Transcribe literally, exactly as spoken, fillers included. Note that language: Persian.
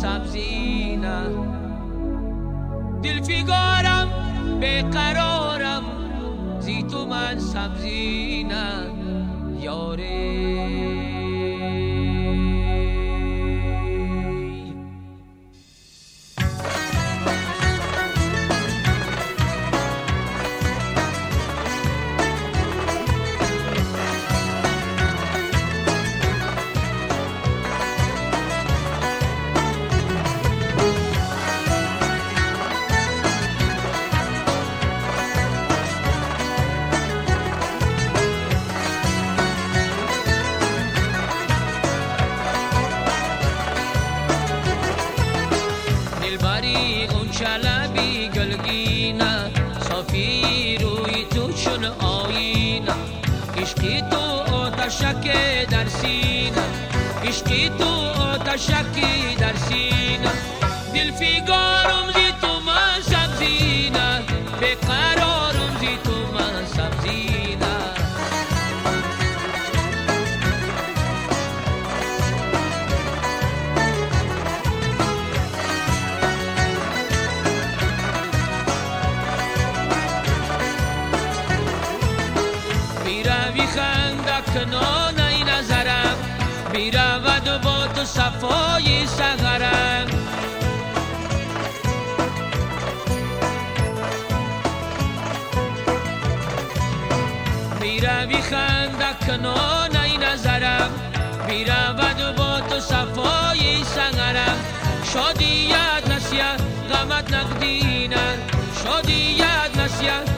سبزی نه، دل فیگارم بیقرارم زی تو من سبزی نه یاره. شلبی گلگینه صافی روی تو چون آینه، عشقی تو آتشکی در سینه، عشقی تو آتشکی در سینه، دل فیگارم زی تو من سبزینه، بیقرارم زی تو من سبزینه. کنان ای نظرم بیرود با تو صفای سحرم، بیروی خنده کنان ای نظرم بیرود با تو صفای سحرم، شادیت نسیه غمت نقدینه، شادیت نسیه